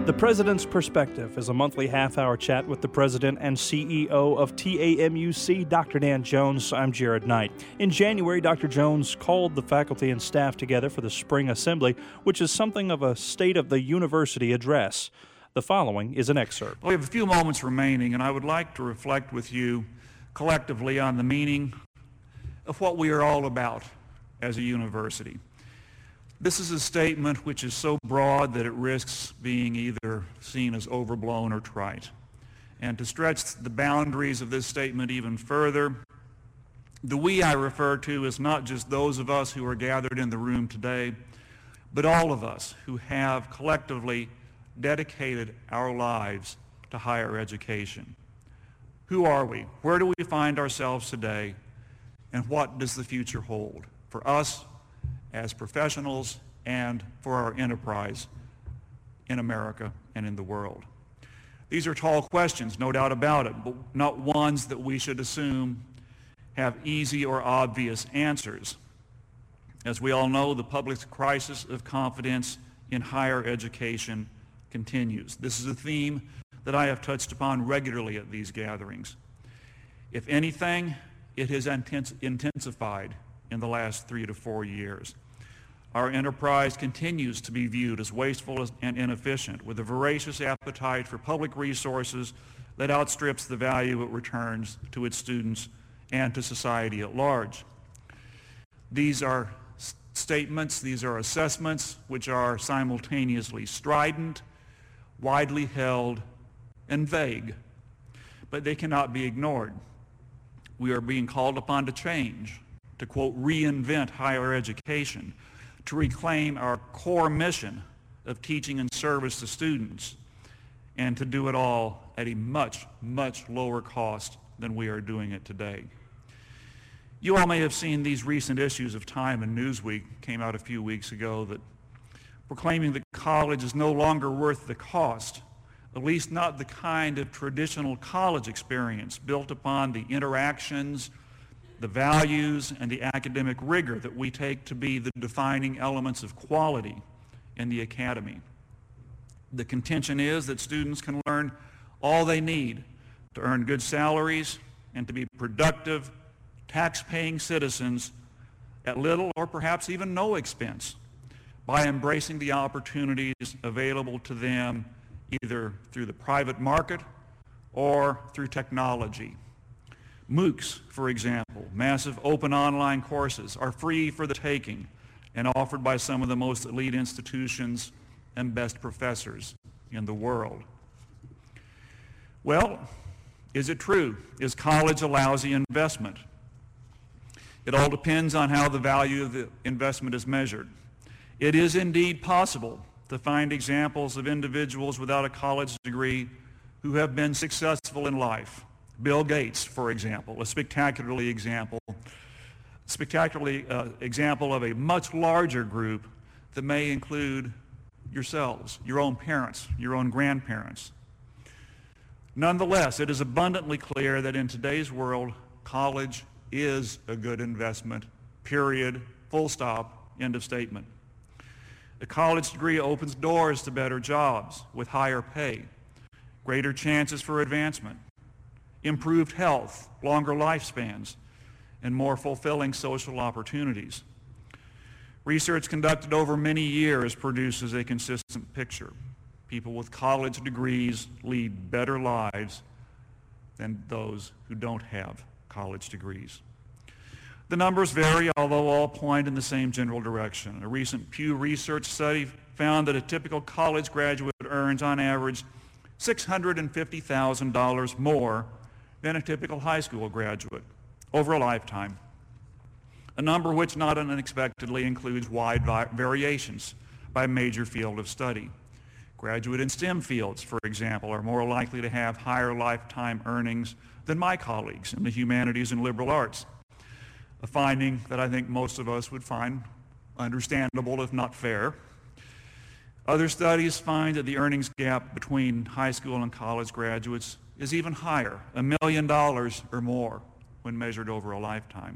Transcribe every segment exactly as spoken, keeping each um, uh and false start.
The President's Perspective is a monthly half-hour chat with the President and C E O of T A M U C, Doctor Dan Jones. I'm Jared Knight. In January, Doctor Jones called the faculty and staff together for the Spring Assembly, which is something of a State of the University address. The following is an excerpt. Well, we have a few moments remaining, and I would like to reflect with you collectively on the meaning of what we are all about as a university. This is a statement which is so broad that it risks being either seen as overblown or trite. And to stretch the boundaries of this statement even further, the we I refer to is not just those of us who are gathered in the room today, but all of us who have collectively dedicated our lives to higher education. Who are we? Where do we find ourselves today? And what does the future hold for us as professionals and for our enterprise in America and in the world? These are tall questions, no doubt about it, but not ones that we should assume have easy or obvious answers. As we all know, the public's crisis of confidence in higher education continues. This is a theme that I have touched upon regularly at these gatherings. If anything, it has intens- intensified in the last three to four years. Our enterprise continues to be viewed as wasteful and inefficient, with a voracious appetite for public resources that outstrips the value it returns to its students and to society at large. These are s- statements, these are assessments which are simultaneously strident, widely held, and vague, but they cannot be ignored. We are being called upon to change, to, quote, reinvent higher education, to reclaim our core mission of teaching and service to students, and to do it all at a much, much lower cost than we are doing it today. You all may have seen these recent issues of Time and Newsweek, came out a few weeks ago, that proclaiming that college is no longer worth the cost, at least not the kind of traditional college experience built upon the interactions, the values, and the academic rigor that we take to be the defining elements of quality in the academy. The contention is that students can learn all they need to earn good salaries and to be productive, tax-paying citizens at little or perhaps even no expense by embracing the opportunities available to them either through the private market or through technology. MOOCs, for example, massive open online courses, are free for the taking and offered by some of the most elite institutions and best professors in the world. Well, is it true? Is college a lousy investment? It all depends on how the value of the investment is measured. It is indeed possible to find examples of individuals without a college degree who have been successful in life. Bill Gates, for example, a spectacularly example, spectacularly uh, example of a much larger group that may include yourselves, your own parents, your own grandparents. Nonetheless, it is abundantly clear that in today's world, college is a good investment, period, full stop, end of statement. A college degree opens doors to better jobs with higher pay, greater chances for advancement, improved health, longer lifespans, and more fulfilling social opportunities. Research conducted over many years produces a consistent picture. People with college degrees lead better lives than those who don't have college degrees. The numbers vary, although all point in the same general direction. A recent Pew Research study found that a typical college graduate earns on average six hundred fifty thousand dollars more than a typical high school graduate over a lifetime, a number which not unexpectedly includes wide vi- variations by major field of study. Graduate in STEM fields, for example, are more likely to have higher lifetime earnings than my colleagues in the humanities and liberal arts, a finding that I think most of us would find understandable, if not fair. Other studies find that the earnings gap between high school and college graduates is even higher, a million dollars or more when measured over a lifetime.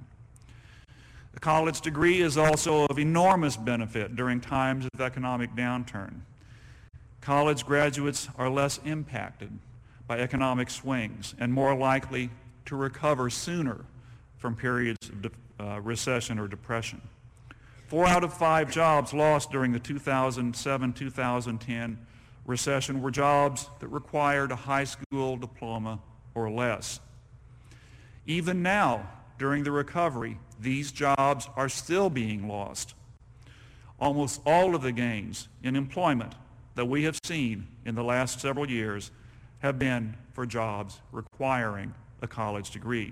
A college degree is also of enormous benefit during times of economic downturn. college graduates are less impacted by economic swings and more likely to recover sooner from periods of de- uh, recession or depression. Four out of five jobs lost during the two thousand seven two thousand ten recession were jobs that required a high school diploma or less. Even now, during the recovery, these jobs are still being lost. Almost all of the gains in employment that we have seen in the last several years have been for jobs requiring a college degree.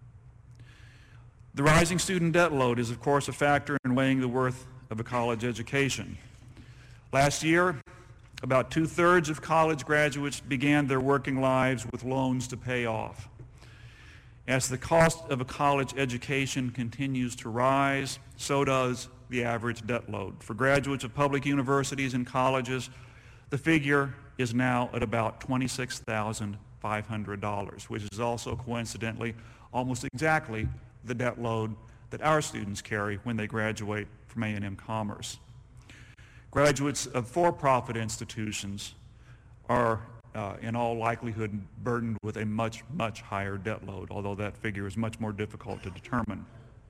The rising student debt load is, of course, a factor in weighing the worth of a college education. Last year, about two-thirds of college graduates began their working lives with loans to pay off. As the cost of a college education continues to rise, so does the average debt load. For graduates of public universities and colleges, the figure is now at about twenty-six thousand five hundred dollars, which is also coincidentally almost exactly the debt load that our students carry when they graduate from A and M Commerce. Graduates of for-profit institutions are uh, in all likelihood burdened with a much, much higher debt load, although that figure is much more difficult to determine.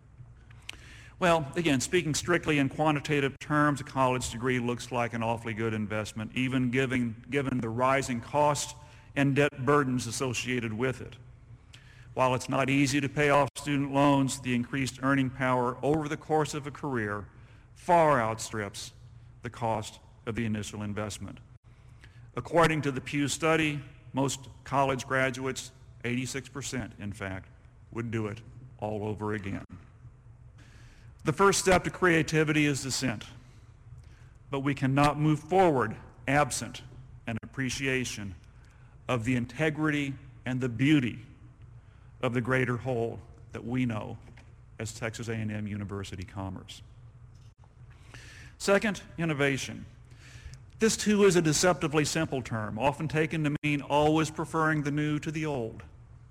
Well, again, speaking strictly in quantitative terms, a college degree looks like an awfully good investment, even given, given the rising costs and debt burdens associated with it. While it's not easy to pay off student loans, the increased earning power over the course of a career far outstrips the cost of the initial investment. According to the Pew study, most college graduates, eighty-six percent in fact, would do it all over again. The first step to creativity is dissent, but we cannot move forward absent an appreciation of the integrity and the beauty of the greater whole that we know as Texas A and M University Commerce. Second, innovation. This too is a deceptively simple term, often taken to mean always preferring the new to the old.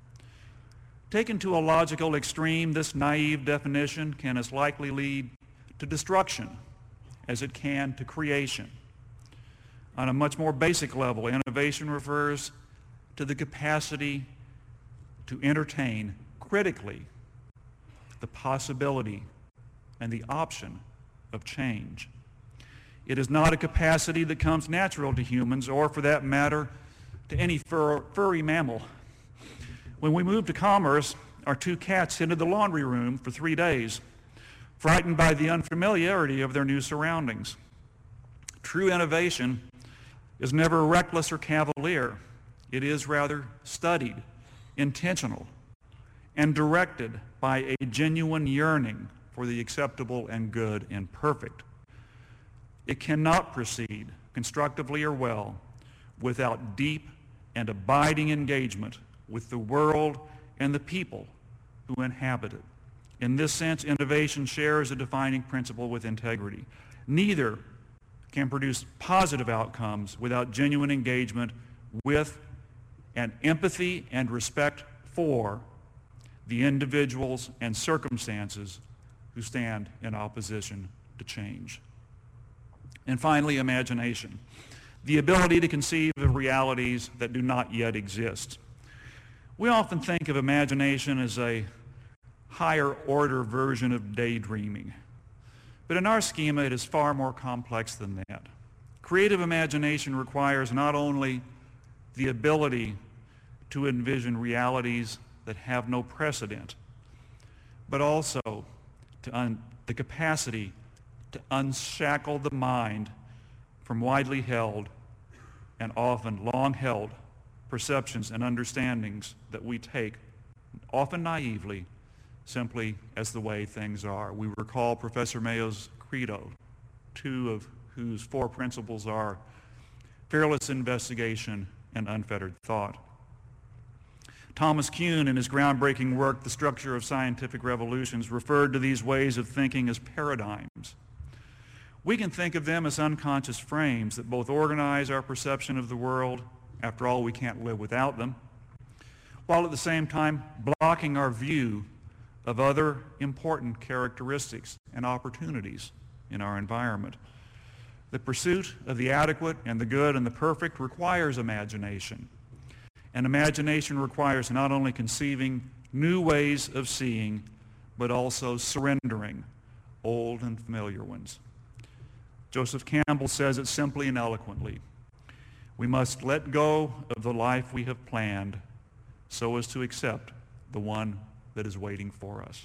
Taken to a logical extreme, this naive definition can as likely lead to destruction as it can to creation. On a much more basic level, innovation refers to the capacity to entertain critically the possibility and the option of change. It is not a capacity that comes natural to humans, or for that matter, to any fur, furry mammal. When we moved to Commerce, our two cats hid in the laundry room for three days, frightened by the unfamiliarity of their new surroundings. True innovation is never reckless or cavalier. It is rather studied, intentional, and directed by a genuine yearning for the acceptable and good and perfect. It cannot proceed constructively or well without deep and abiding engagement with the world and the people who inhabit it. In this sense, innovation shares a defining principle with integrity. Neither can produce positive outcomes without genuine engagement with and empathy and respect for the individuals and circumstances who stand in opposition to change. And finally, imagination, the ability to conceive of realities that do not yet exist. We often think of imagination as a higher order version of daydreaming. But in our schema, it is far more complex than that. Creative imagination requires not only the ability to envision realities that have no precedent, but also to un- the capacity to unshackle the mind from widely held and often long-held perceptions and understandings that we take, often naively, simply as the way things are. We recall Professor Mayo's credo, two of whose four principles are fearless investigation and unfettered thought. Thomas Kuhn, in his groundbreaking work, The Structure of Scientific Revolutions, referred to these ways of thinking as paradigms. We can think of them as unconscious frames that both organize our perception of the world, after all, we can't live without them, while at the same time blocking our view of other important characteristics and opportunities in our environment. The pursuit of the adequate and the good and the perfect requires imagination. And imagination requires not only conceiving new ways of seeing, but also surrendering old and familiar ones. Joseph Campbell says it simply and eloquently. We must let go of the life we have planned so as to accept the one that is waiting for us.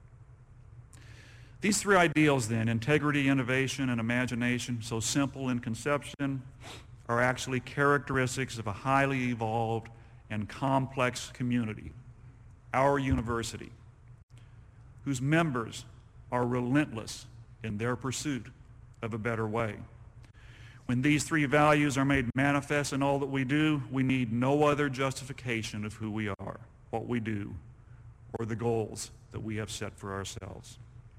These three ideals then, integrity, innovation, and imagination, so simple in conception, are actually characteristics of a highly evolved and complex community, our university, whose members are relentless in their pursuit of a better way. When these three values are made manifest in all that we do, we need no other justification of who we are, what we do, or the goals that we have set for ourselves.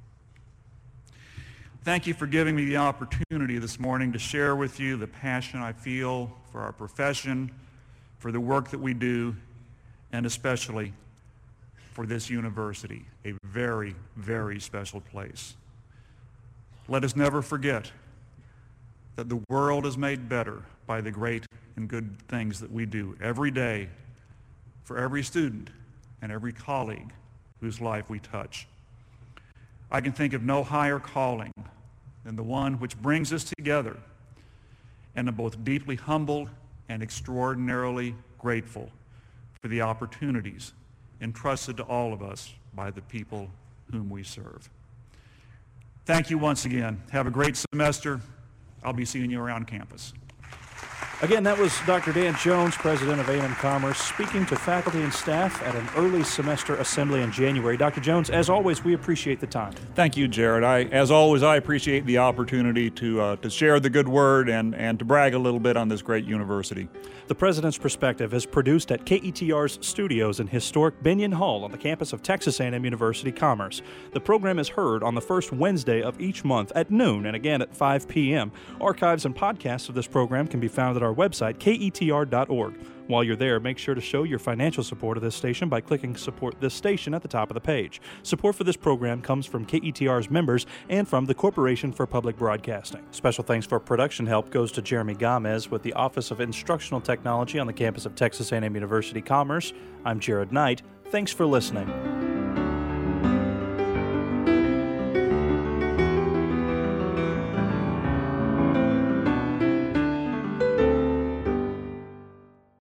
Thank you for giving me the opportunity this morning to share with you the passion I feel for our profession, for the work that we do, and especially for this university, a very, very special place. Let us never forget that the world is made better by the great and good things that we do every day for every student and every colleague whose life we touch. I can think of no higher calling than the one which brings us together, and am both deeply humbled and extraordinarily grateful for the opportunities entrusted to all of us by the people whom we serve. Thank you once again. Have a great semester. I'll be seeing you around campus. Again, that was Doctor Dan Jones, president of A and M Commerce, speaking to faculty and staff at an early semester assembly in January. Doctor Jones, as always, we appreciate the time. Thank you, Jared. I, as always, I appreciate the opportunity to uh, to share the good word and, and to brag a little bit on this great university. The President's Perspective is produced at K E T R's studios in historic Binion Hall on the campus of Texas A and M University Commerce. The program is heard on the first Wednesday of each month at noon and again at five p.m. Archives and podcasts of this program can be found at our website, K E T R dot org. While you're there, make sure to show your financial support of this station by clicking Support This Station at the top of the page. Support for this program comes from K E T R's members and from the Corporation for Public Broadcasting. Special thanks for production help goes to Jeremy Gomez with the Office of Instructional Technology on the campus of Texas A and M University Commerce. I'm Jared Knight. Thanks for listening.